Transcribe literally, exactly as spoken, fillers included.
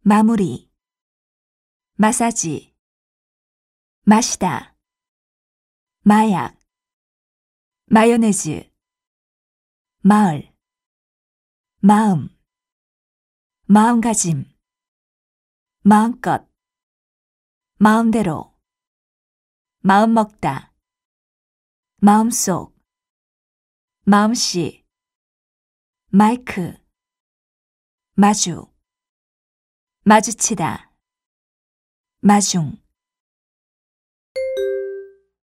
마무리, 마사지, 마시다, 마약, 마요네즈, 마을, 마음, 마음가짐, 마음껏, 마음대로, 마음먹다, 마음속, 마음씨, 마이크, 마주, 마주치다, 마중.